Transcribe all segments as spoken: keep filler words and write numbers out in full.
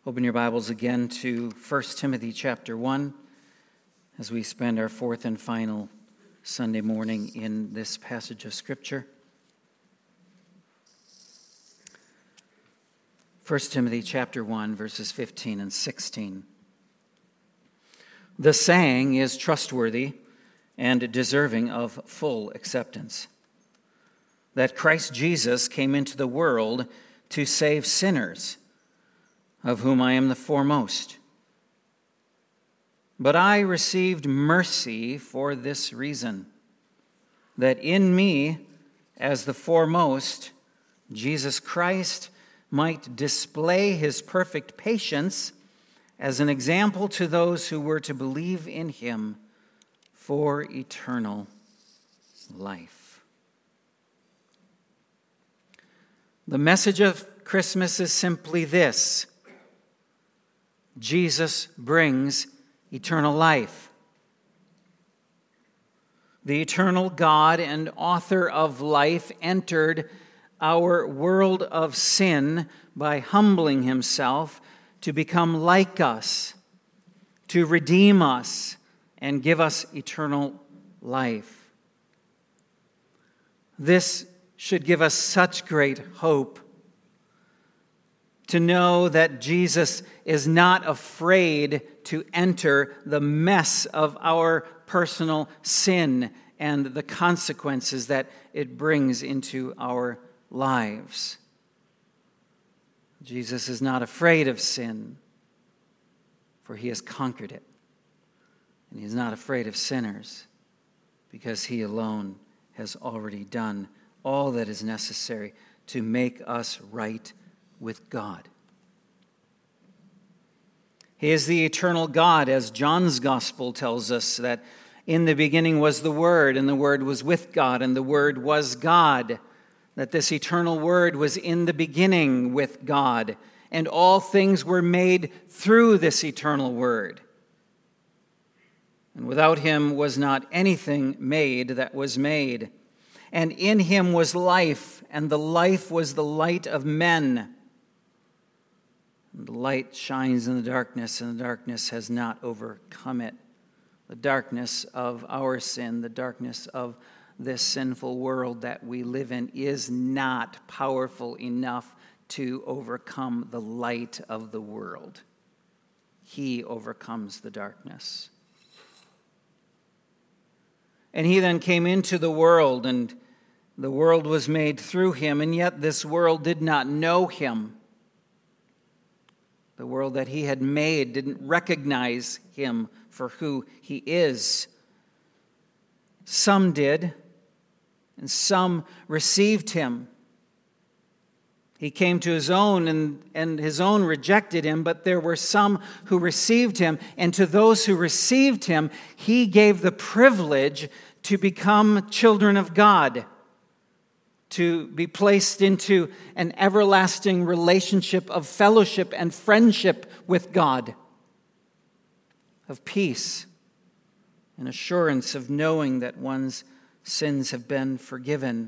Open your Bibles again to First Timothy chapter one as we spend our fourth and final Sunday morning in this passage of Scripture. First Timothy chapter one, verses fifteen and sixteen. The saying is trustworthy and deserving of full acceptance, that Christ Jesus came into the world to save sinners, of whom I am the foremost. But I received mercy for this reason, that in me, as the foremost, Jesus Christ might display his perfect patience as an example to those who were to believe in him for eternal life. The message of Christmas is simply this: Jesus brings eternal life. The eternal God and author of life entered our world of sin by humbling himself to become like us, to redeem us, and give us eternal life. This should give us such great hope to know that Jesus is not afraid to enter the mess of our personal sin and the consequences that it brings into our lives. Jesus is not afraid of sin, for he has conquered it. And he is not afraid of sinners, because he alone has already done all that is necessary to make us right with God. He is the eternal God, as John's Gospel tells us, that in the beginning was the Word, and the Word was with God, and the Word was God. That this eternal Word was in the beginning with God, and all things were made through this eternal Word. And without him was not anything made that was made. And in him was life, and the life was the light of men. And the light shines in the darkness, and the darkness has not overcome it. The darkness of our sin, the darkness of this sinful world that we live in, is not powerful enough to overcome the light of the world. He overcomes the darkness. And he then came into the world, and the world was made through him, and yet this world did not know him. The world that he had made didn't recognize him for who he is. Some did, and some received him. He came to his own, and, and his own rejected him, but there were some who received him, and to those who received him, he gave the privilege to become children of God, to be placed into an everlasting relationship of fellowship and friendship with God, of peace and assurance of knowing that one's sins have been forgiven.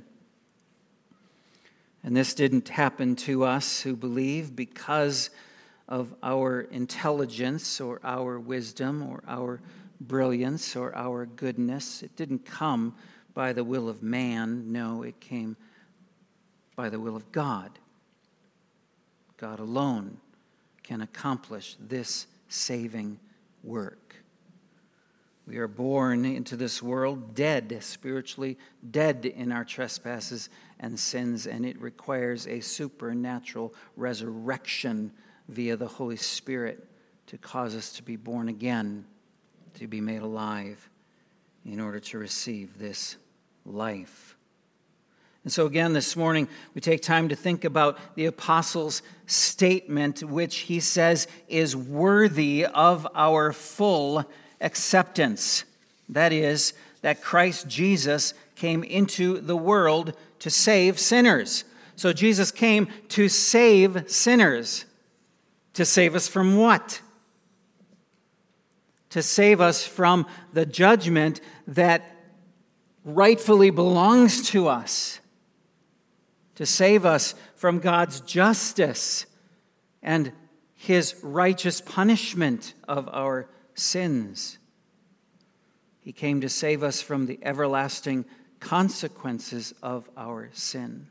And this didn't happen to us who believe because of our intelligence or our wisdom or our brilliance or our goodness. It didn't come by the will of man. No, it came by the will of God. God alone can accomplish this saving work. We are born into this world dead, spiritually dead in our trespasses and sins, and it requires a supernatural resurrection via the Holy Spirit to cause us to be born again, to be made alive in order to receive this life. And so again, this morning, we take time to think about the apostle's statement, which he says is worthy of our full acceptance. That is, that Christ Jesus came into the world to save sinners. So Jesus came to save sinners. To save us from what? To save us from the judgment that rightfully belongs to us. To save us from God's justice and his righteous punishment of our sins. He came to save us from the everlasting consequences of our sin.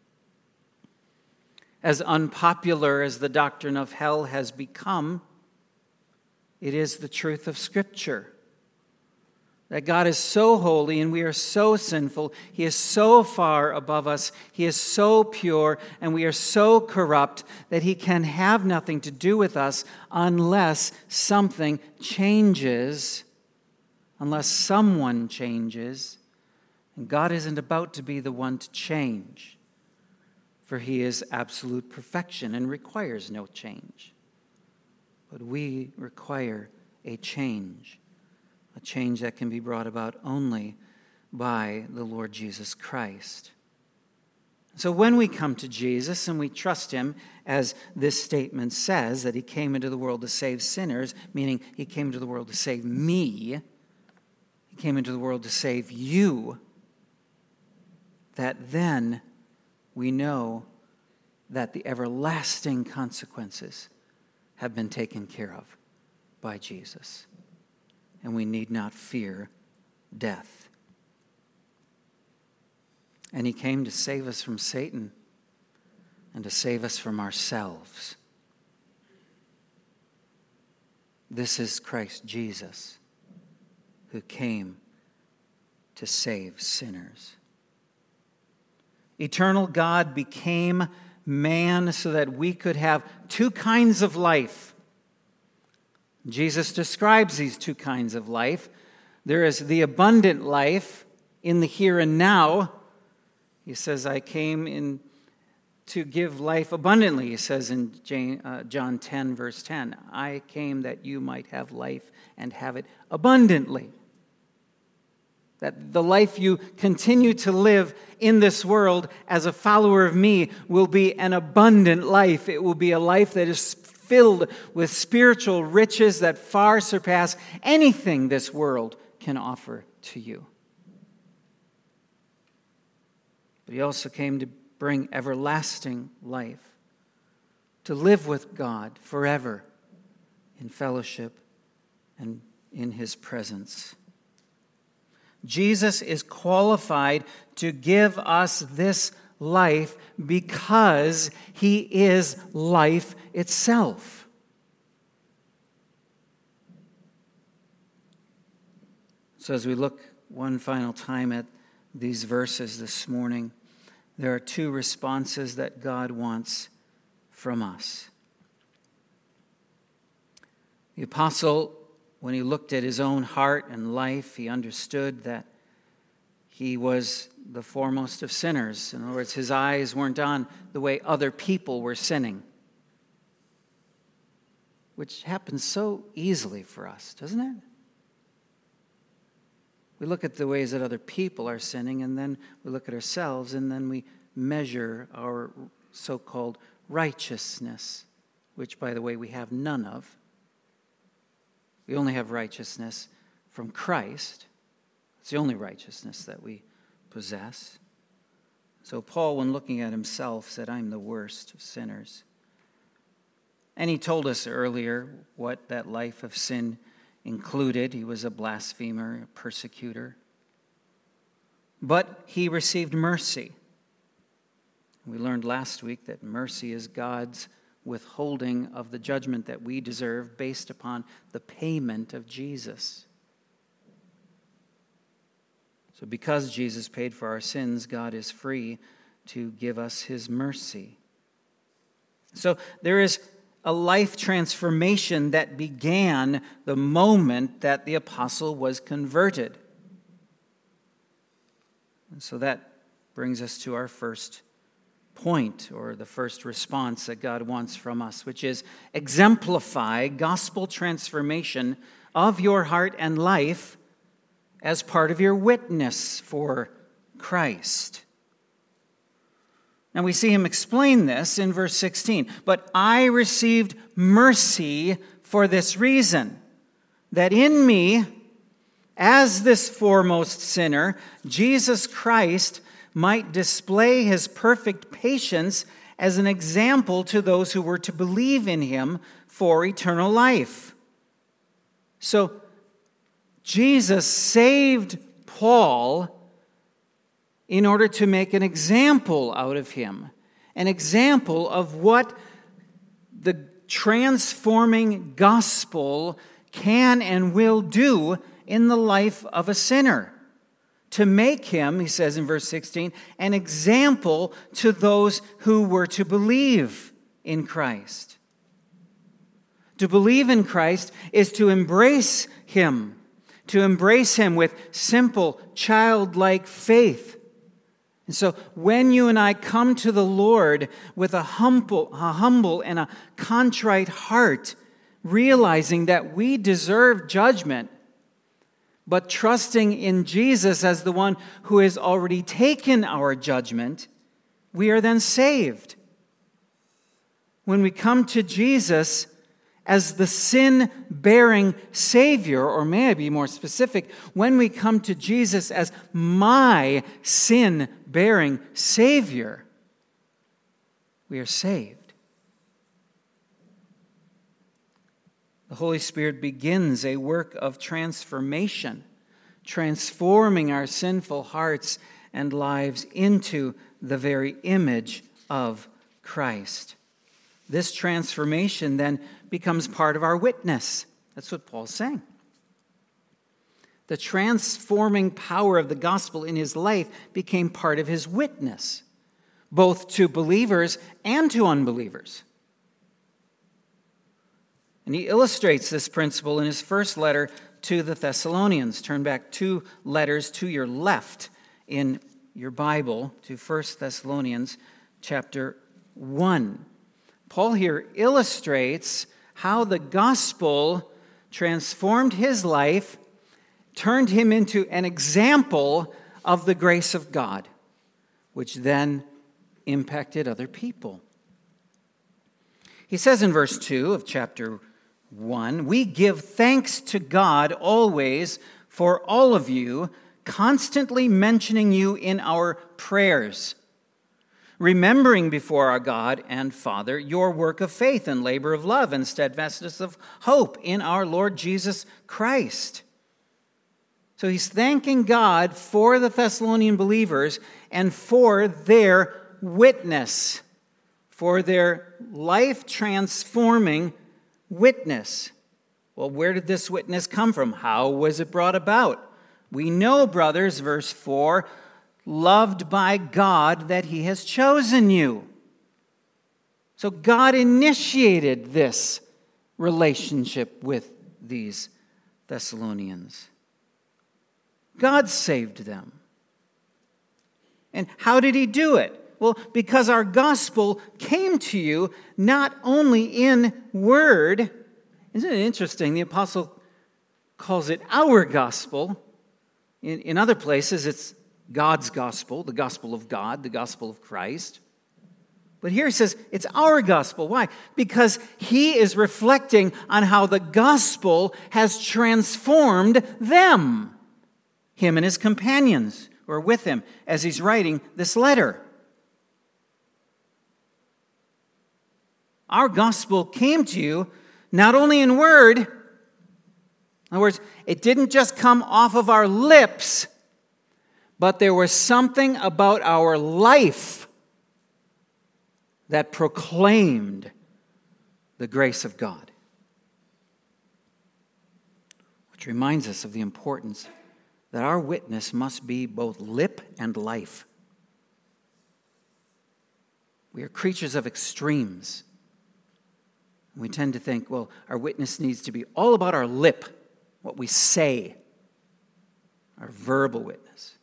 As unpopular as the doctrine of hell has become, it is the truth of Scripture. That God is so holy and we are so sinful. He is so far above us. He is so pure and we are so corrupt that he can have nothing to do with us unless something changes, unless someone changes. And God isn't about to be the one to change, for he is absolute perfection and requires no change. But we require a change. A change that can be brought about only by the Lord Jesus Christ. So when we come to Jesus and we trust him, as this statement says, that he came into the world to save sinners, meaning he came into the world to save me, he came into the world to save you, that then we know that the everlasting consequences have been taken care of by Jesus. And we need not fear death. And he came to save us from Satan and to save us from ourselves. This is Christ Jesus, who came to save sinners. Eternal God became man so that we could have two kinds of life. Jesus describes these two kinds of life. There is the abundant life in the here and now. He says, I came in to give life abundantly. He says in John ten, verse ten, I came that you might have life and have it abundantly. That the life you continue to live in this world as a follower of me will be an abundant life. It will be a life that is filled with spiritual riches that far surpass anything this world can offer to you. But he also came to bring everlasting life, to live with God forever in fellowship and in his presence. Jesus is qualified to give us this life because he is life itself. So as we look one final time at these verses this morning, there are two responses that God wants from us. The apostle, when he looked at his own heart and life, he understood that he was the foremost of sinners. In other words, his eyes weren't on the way other people were sinning, which happens so easily for us, doesn't it? We look at the ways that other people are sinning, and then we look at ourselves, and then we measure our so-called righteousness, which, by the way, we have none of. We only have righteousness from Christ. It's the only righteousness that we possess. So Paul, when looking at himself, said, I'm the worst of sinners. And he told us earlier what that life of sin included. He was a blasphemer, a persecutor. But he received mercy. We learned last week that mercy is God's withholding of the judgment that we deserve based upon the payment of Jesus. So because Jesus paid for our sins, God is free to give us his mercy. So there is a life transformation that began the moment that the apostle was converted. And so that brings us to our first point, or the first response that God wants from us, which is exemplify gospel transformation of your heart and life as part of your witness for Christ. And we see him explain this in verse sixteen. But I received mercy for this reason, that in me, as this foremost sinner, Jesus Christ might display his perfect patience as an example to those who were to believe in him for eternal life. So Jesus saved Paul in order to make an example out of him, an example of what the transforming gospel can and will do in the life of a sinner. To make him, he says in verse sixteen, an example to those who were to believe in Christ. To believe in Christ is to embrace him, to embrace him with simple, childlike faith. And so when you and I come to the Lord with a humble, a humble and a contrite heart, realizing that we deserve judgment, but trusting in Jesus as the one who has already taken our judgment, we are then saved. When we come to Jesus as the sin-bearing Savior, or may I be more specific, when we come to Jesus as my sin-bearing Savior, we are saved. The Holy Spirit begins a work of transformation, transforming our sinful hearts and lives into the very image of Christ. This transformation then becomes part of our witness. That's what Paul's saying. The transforming power of the gospel in his life became part of his witness, both to believers and to unbelievers. And he illustrates this principle in his first letter to the Thessalonians. Turn back two letters to your left in your Bible to First Thessalonians chapter one. Paul here illustrates how the gospel transformed his life, turned him into an example of the grace of God, which then impacted other people. He says in verse two of chapter one, "We give thanks to God always for all of you, constantly mentioning you in our prayers, remembering before our God and Father your work of faith and labor of love and steadfastness of hope in our Lord Jesus Christ." So he's thanking God for the Thessalonian believers and for their witness, for their life-transforming witness. Well, where did this witness come from? How was it brought about? We know, brothers, verse four, loved by God that he has chosen you. So God initiated this relationship with these Thessalonians. God saved them. And how did he do it? Well, because our gospel came to you not only in word. Isn't it interesting? The apostle calls it our gospel. In, in other places, it's God's gospel, the gospel of God, the gospel of Christ. But here he says it's our gospel. Why? Because he is reflecting on how the gospel has transformed them, him and his companions who are with him as he's writing this letter. Our gospel came to you not only in word. In other words, it didn't just come off of our lips, but there was something about our life that proclaimed the grace of God. Which reminds us of the importance that our witness must be both lip and life. We are creatures of extremes. We tend to think, well, our witness needs to be all about our lip, what we say, our verbal witness.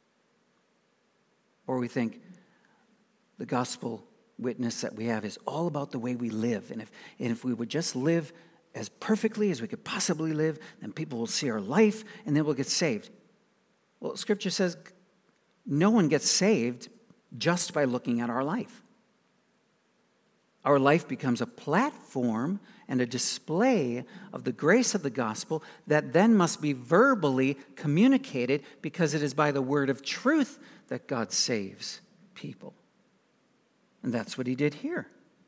Or we think the gospel witness that we have is all about the way we live. And if, and if we would just live as perfectly as we could possibly live, then people will see our life and then we'll get saved. Well, Scripture says no one gets saved just by looking at our life. Our life becomes a platform and a display of the grace of the gospel that then must be verbally communicated because it is by the word of truth that God saves people. And that's what he did here.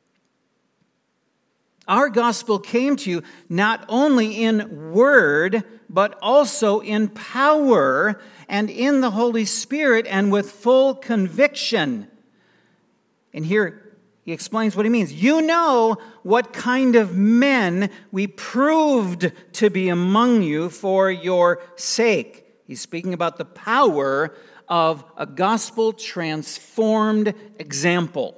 Our gospel came to you not only in word, but also in power and in the Holy Spirit and with full conviction. And here he explains what he means. You know what kind of men we proved to be among you for your sake. He's speaking about the power of a gospel-transformed example.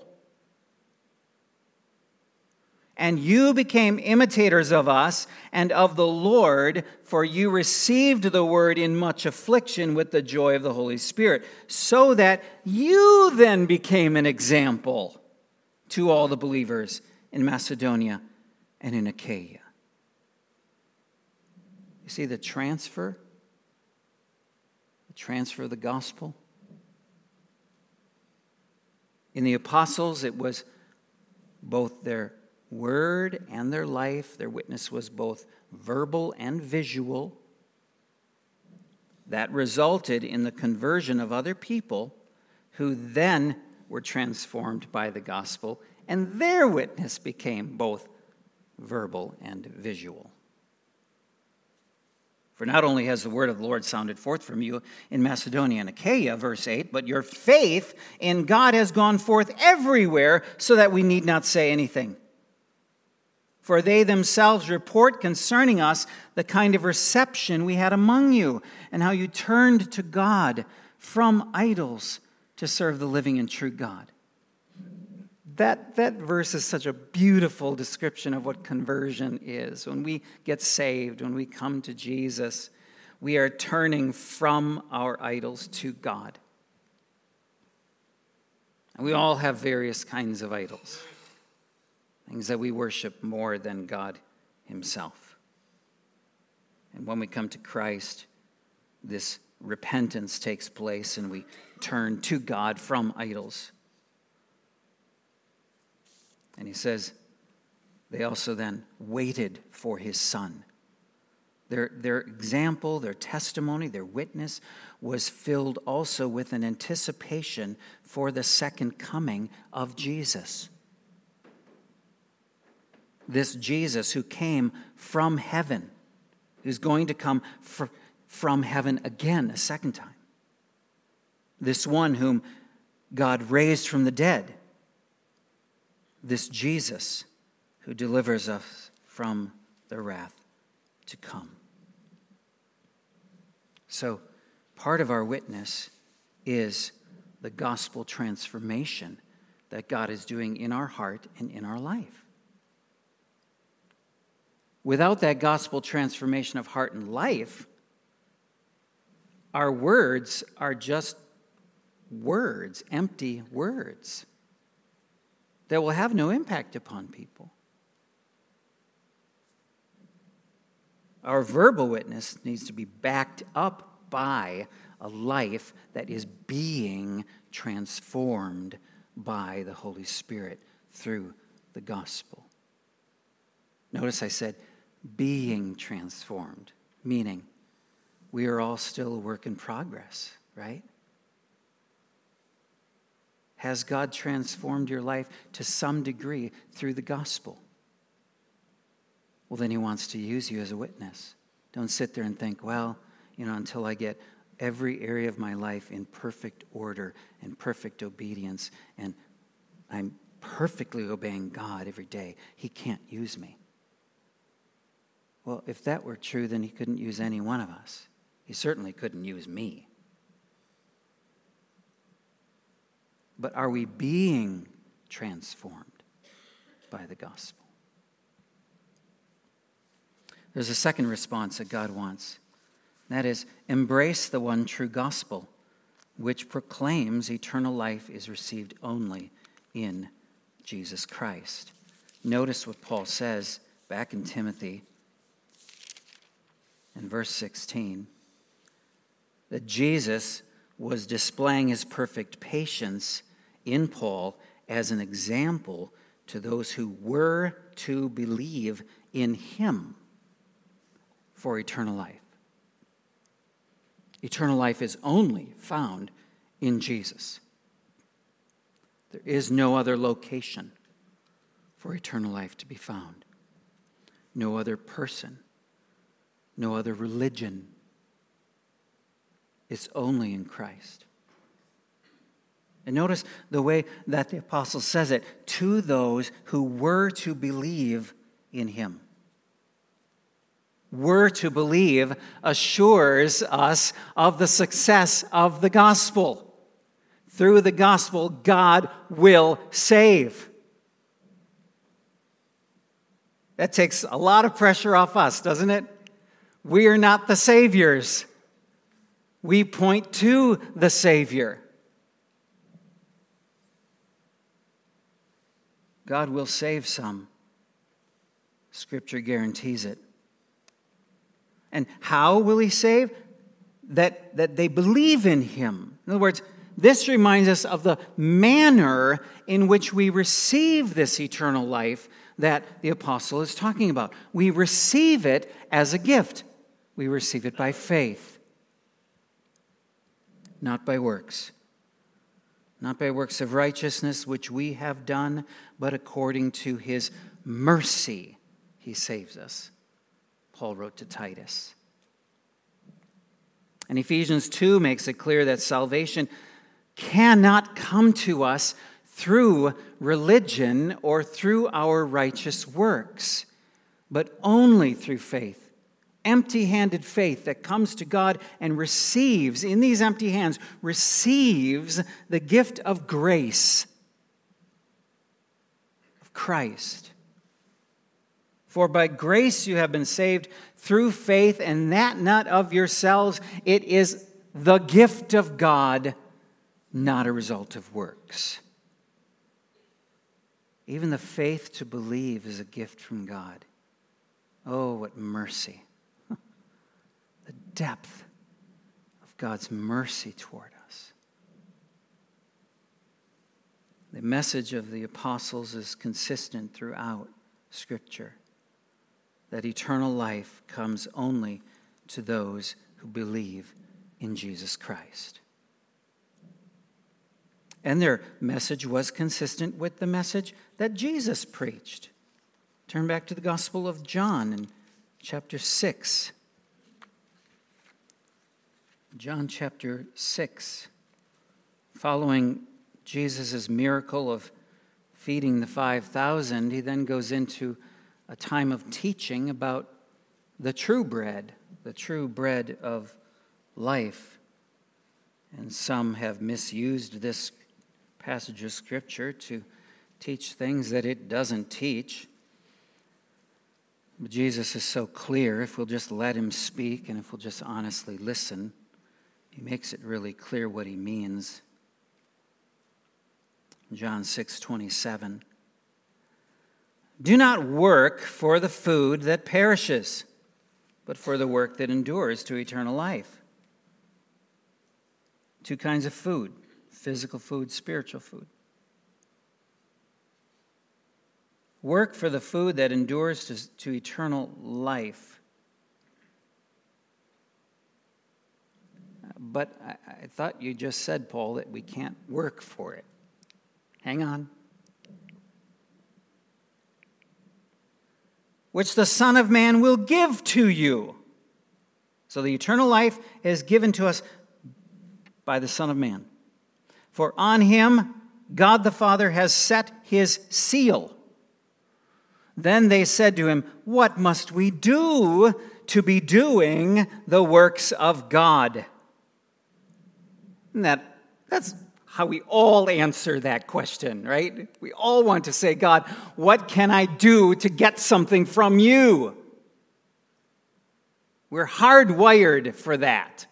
And you became imitators of us and of the Lord, for you received the word in much affliction with the joy of the Holy Spirit, so that you then became an example to all the believers in Macedonia and in Achaia. You see the transfer? The transfer of the gospel? In the apostles, it was both their word and their life. Their witness was both verbal and visual. That resulted in the conversion of other people who then were transformed by the gospel, and their witness became both verbal and visual. For not only has the word of the Lord sounded forth from you in Macedonia and Achaia, verse eight, but your faith in God has gone forth everywhere, so that we need not say anything. For they themselves report concerning us the kind of reception we had among you, and how you turned to God from idols to serve the living and true God. That, that verse is such a beautiful description of what conversion is. When we get saved, when we come to Jesus, we are turning from our idols to God. And we all have various kinds of idols. Things that we worship more than God himself. And when we come to Christ, this repentance takes place and we turn to God from idols. And he says, they also then waited for his Son. Their, their example, their testimony, their witness was filled also with an anticipation for the second coming of Jesus. This Jesus who came from heaven, who's going to come fr- from heaven again a second time. This one whom God raised from the dead. This Jesus who delivers us from the wrath to come. So, part of our witness is the gospel transformation that God is doing in our heart and in our life. Without that gospel transformation of heart and life, our words are just words, empty words that will have no impact upon people. Our verbal witness needs to be backed up by a life that is being transformed by the Holy Spirit through the gospel. Notice I said being transformed, meaning we are all still a work in progress, right? Has God transformed your life to some degree through the gospel? Well, then he wants to use you as a witness. Don't sit there and think, well, you know, until I get every area of my life in perfect order and perfect obedience, and I'm perfectly obeying God every day, he can't use me. Well, if that were true, then he couldn't use any one of us. He certainly couldn't use me. But are we being transformed by the gospel? There's a second response that God wants. That is, embrace the one true gospel, which proclaims eternal life is received only in Jesus Christ. Notice what Paul says back in Timothy in verse sixteen, that Jesus was displaying his perfect patience in Paul as an example to those who were to believe in him for eternal life. Eternal life is only found in Jesus. There is no other location for eternal life to be found. No other person. No other religion. It's only in Christ. And notice the way that the apostle says it, to those who were to believe in him. Were to believe assures us of the success of the gospel. Through the gospel, God will save. That takes a lot of pressure off us, doesn't it? We are not the saviors. We point to the Savior. God will save some. Scripture guarantees it. And how will he save? That, that they believe in him. In other words, this reminds us of the manner in which we receive this eternal life that the apostle is talking about. We receive it as a gift. We receive it by faith, not by works. Not by works of righteousness which we have done, but according to his mercy he saves us. Paul wrote to Titus. And Ephesians two makes it clear that salvation cannot come to us through religion or through our righteous works, but only through faith. Empty-handed faith that comes to God and receives, in these empty hands, receives the gift of grace of Christ. For by grace you have been saved through faith, and that not of yourselves. It is the gift of God, not a result of works. Even the faith to believe is a gift from God. Oh, what mercy. The depth of God's mercy toward us. The message of the apostles is consistent throughout Scripture, that eternal life comes only to those who believe in Jesus Christ. And their message was consistent with the message that Jesus preached. Turn back to the Gospel of John in chapter six. John chapter six. Following Jesus' miracle of feeding the five thousand, he then goes into a time of teaching about the true bread, the true bread of life. And some have misused this passage of Scripture to teach things that it doesn't teach. But Jesus is so clear, if we'll just let him speak and if we'll just honestly listen, he makes it really clear what he means. John six twenty-seven. Do not work for the food that perishes, but for the work that endures to eternal life. Two kinds of food: physical food, spiritual food. Work for the food that endures to, to eternal life. But I, I thought you just said, Paul, that we can't work for it. Hang on. Which the Son of Man will give to you. So the eternal life is given to us by the Son of Man. For on him God the Father has set his seal. Then they said to him, what must we do to be doing the works of God? And that, that's how we all answer that question, right? We all want to say, God, what can I do to get something from you? We're hardwired for that.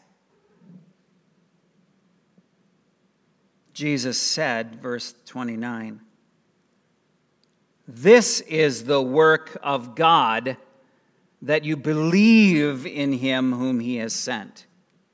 Jesus said, verse twenty-nine, this is the work of God, that you believe in him whom he has sent.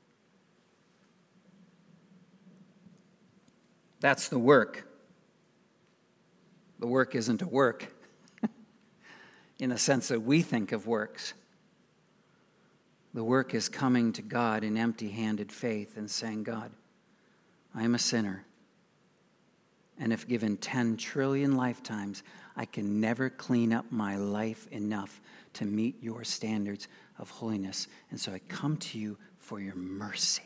That's the work. The work isn't a work in the sense that we think of works. The work is coming to God in empty-handed faith and saying, God, I am a sinner, And if given ten trillion lifetimes, I can never clean up my life enough to meet your standards of holiness. And so I come to you for your mercy.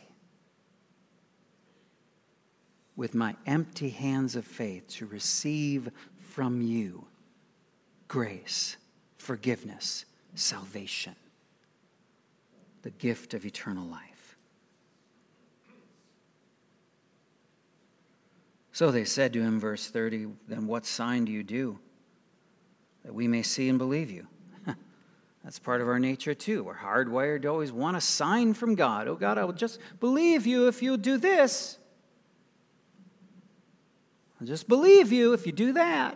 With my empty hands of faith to receive from you grace, forgiveness, salvation, the gift of eternal life. So they said to him, verse thirty, then what sign do you do that we may see and believe you? That's part of our nature too. We're hardwired to always want a sign from God. Oh God, I will just believe you if you'll do this. I'll just believe you if you do that.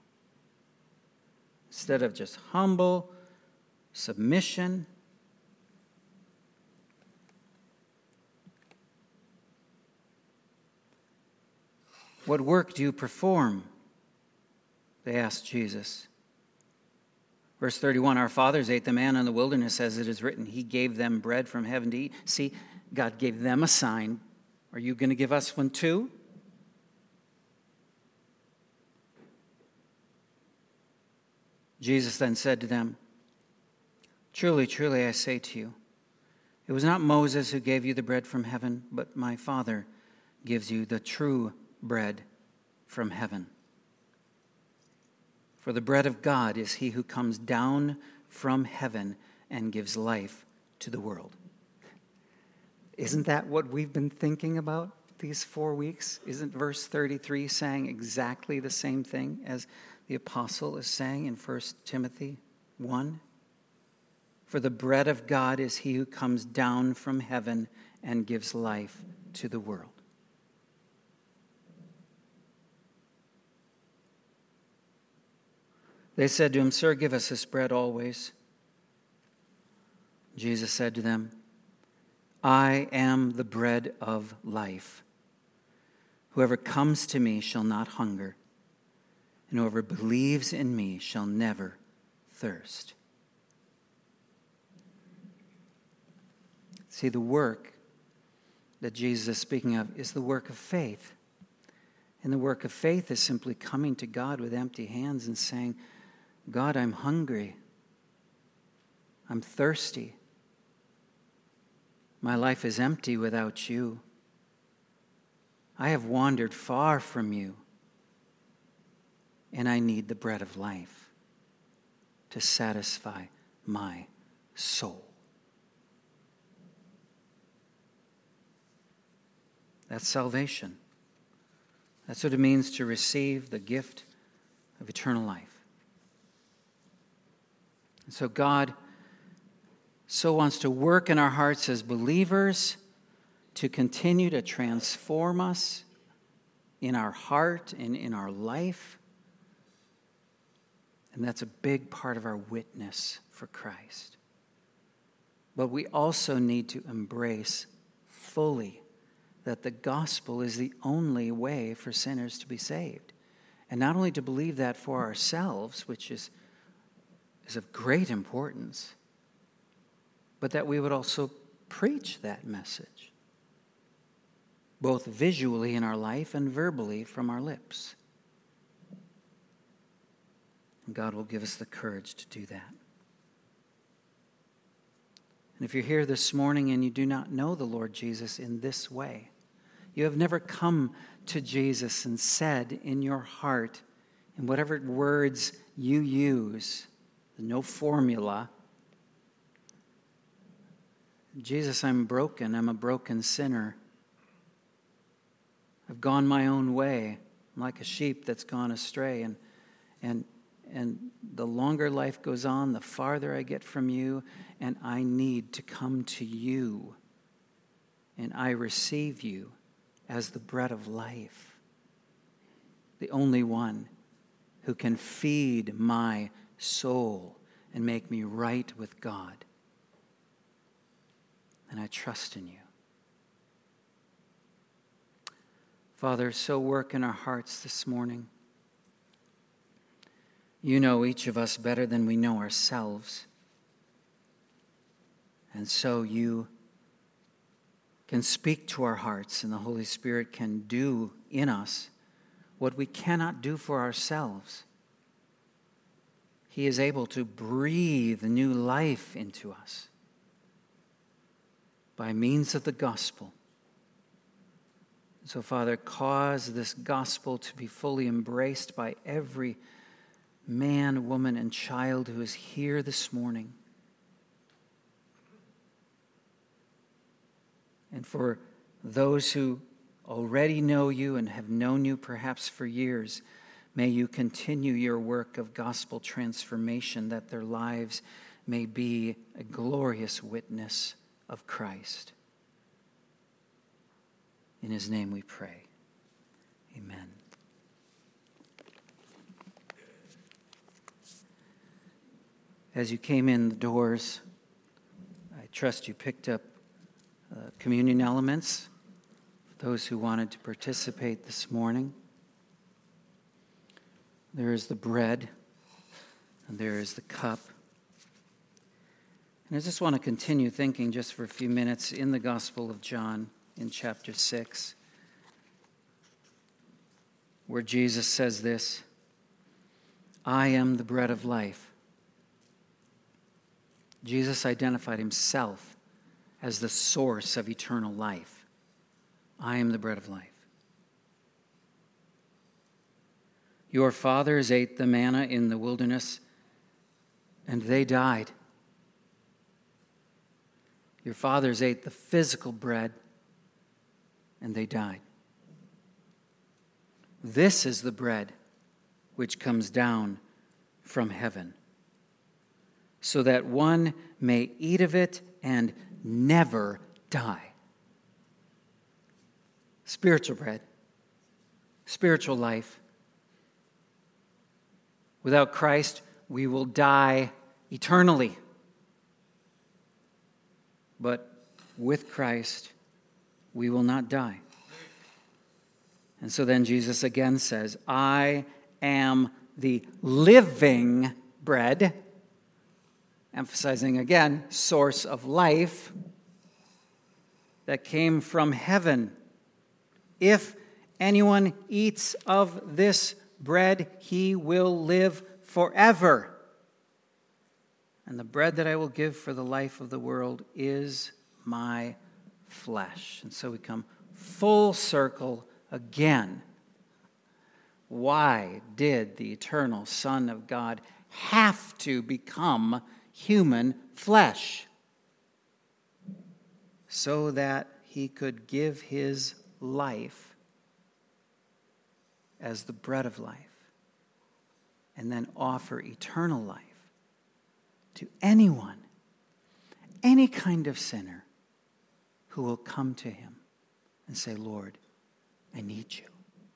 Instead of just humble submission. What work do you perform? They asked Jesus. Verse thirty-one, our fathers ate the manna in the wilderness, as it is written, he gave them bread from heaven to eat. See, God gave them a sign. Are you going to give us one too? Jesus then said to them, truly, truly, I say to you, it was not Moses who gave you the bread from heaven, but my Father gives you the true bread from heaven. For the bread of God is he who comes down from heaven and gives life to the world. Isn't that what we've been thinking about these four weeks? Isn't verse thirty-three saying exactly the same thing as the apostle is saying in First Timothy one? For the bread of God is he who comes down from heaven and gives life to the world. They said to him, Sir, give us this bread always. Jesus said to them, I am the bread of life. Whoever comes to me shall not hunger, and whoever believes in me shall never thirst. See, the work that Jesus is speaking of is the work of faith. And the work of faith is simply coming to God with empty hands and saying, God, I'm hungry. I'm thirsty. My life is empty without you. I have wandered far from you, and I need the bread of life to satisfy my soul. That's salvation. That's what it means to receive the gift of eternal life. And so God so wants to work in our hearts as believers to continue to transform us in our heart and in our life. And that's a big part of our witness for Christ. But we also need to embrace fully that the gospel is the only way for sinners to be saved. And not only to believe that for ourselves, which is, is of great importance, but that we would also preach that message, both visually in our life and verbally from our lips. And God will give us the courage to do that. And if you're here this morning and you do not know the Lord Jesus in this way, you have never come to Jesus and said in your heart, in whatever words you use, no formula, Jesus, I'm broken. I'm a broken sinner. I've gone my own way. I'm like a sheep that's gone astray. And, and, and the longer life goes on, the farther I get from you, and I need to come to you. And I receive you as the bread of life, the only one who can feed my soul and make me right with God. And I trust in you. Father, so work in our hearts this morning. You know each of us better than we know ourselves. And so you can speak to our hearts, and the Holy Spirit can do in us what we cannot do for ourselves. He is able to breathe new life into us by means of the gospel. So, Father, cause this gospel to be fully embraced by every man, woman, and child who is here this morning. And for those who already know you and have known you perhaps for years, may you continue your work of gospel transformation, that their lives may be a glorious witness of Christ. In his name we pray. Amen. As you came in the doors, I trust you picked up uh, communion elements for those who wanted to participate this morning. There is the bread, and there is the cup. And I just want to continue thinking just for a few minutes in the Gospel of John in chapter six, where Jesus says this, "I am the bread of life." Jesus identified himself as the source of eternal life. I am the bread of life. Your fathers ate the manna in the wilderness, and they died. Your fathers ate the physical bread, and they died. This is the bread which comes down from heaven, so that one may eat of it and never die. Spiritual bread, spiritual life. Without Christ, we will die eternally. But with Christ, we will not die. And so then Jesus again says, I am the living bread, emphasizing again, source of life that came from heaven. If anyone eats of this bread, he will live forever. And the bread that I will give for the life of the world is my flesh. And so we come full circle again. Why did the eternal Son of God have to become human flesh? So that he could give his life as the bread of life, and then offer eternal life to anyone, any kind of sinner who will come to him and say, Lord, I need you.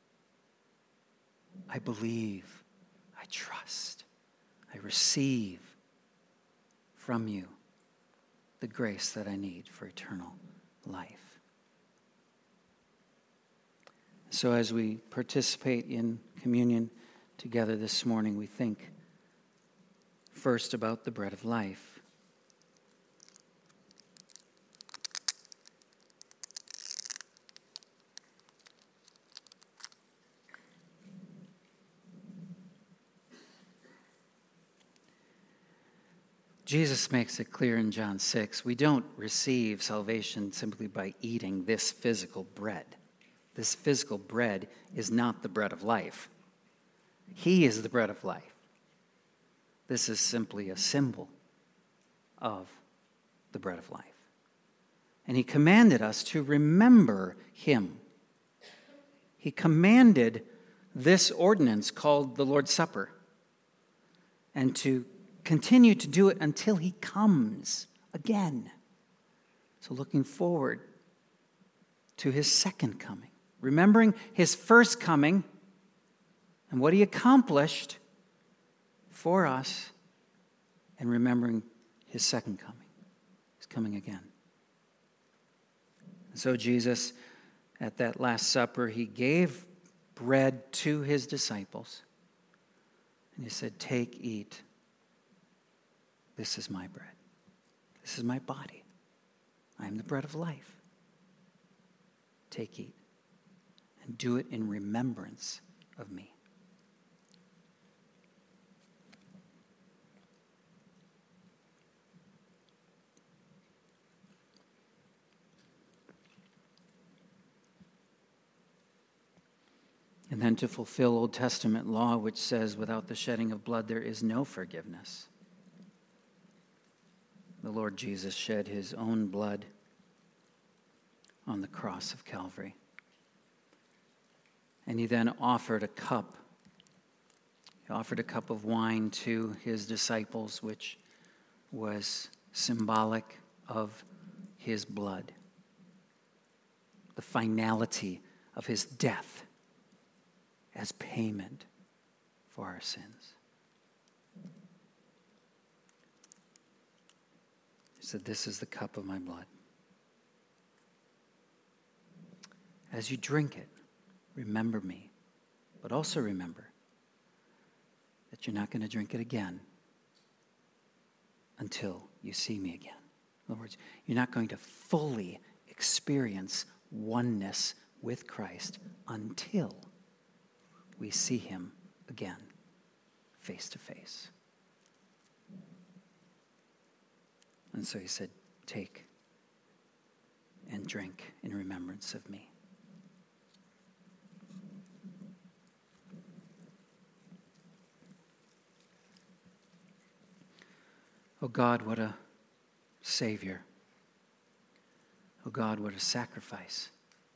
I believe, I trust, I receive from you the grace that I need for eternal life. So as we participate in communion together this morning, we think first about the bread of life. Jesus makes it clear in John six, we don't receive salvation simply by eating this physical bread. This physical bread is not the bread of life. He is the bread of life. This is simply a symbol of the bread of life. And he commanded us to remember him. He commanded this ordinance called the Lord's Supper, and to continue to do it until he comes again. So looking forward to his second coming. Remembering his first coming and what he accomplished for us, and remembering his second coming. He's coming again. And so Jesus, at that Last Supper, he gave bread to his disciples. And he said, take, eat. This is my bread. This is my body. I am the bread of life. Take, eat. And do it in remembrance of me. And then to fulfill Old Testament law, which says, without the shedding of blood, there is no forgiveness. The Lord Jesus shed his own blood on the cross of Calvary. And he then offered a cup. He offered a cup of wine to his disciples, which was symbolic of his blood, the finality of his death as payment for our sins. He said, "This is the cup of my blood. As you drink it, remember me, but also remember that you're not going to drink it again until you see me again." In other words, you're not going to fully experience oneness with Christ until we see him again, face to face. And so he said, "Take and drink in remembrance of me." Oh God, what a Savior. Oh God, what a sacrifice.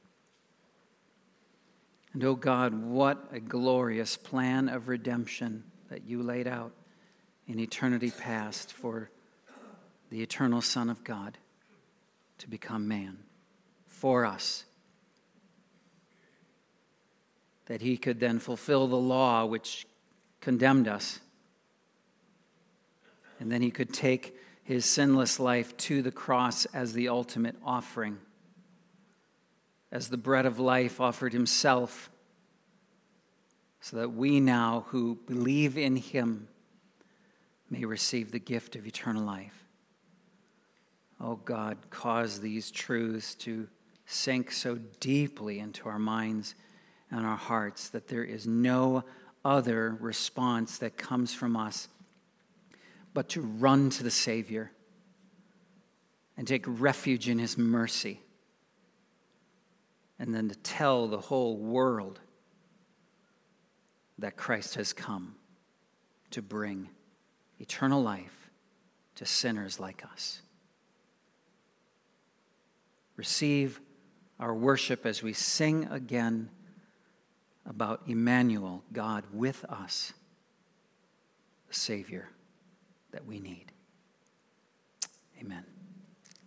And oh God, what a glorious plan of redemption that you laid out in eternity past for the eternal Son of God to become man for us, that he could then fulfill the law which condemned us, and then he could take his sinless life to the cross as the ultimate offering, as the bread of life offered himself, so that we now who believe in him may receive the gift of eternal life. Oh God, cause these truths to sink so deeply into our minds and our hearts that there is no other response that comes from us but to run to the Savior and take refuge in his mercy, and then to tell the whole world that Christ has come to bring eternal life to sinners like us. Receive our worship as we sing again about Emmanuel, God with us, the Savior that we need. Amen.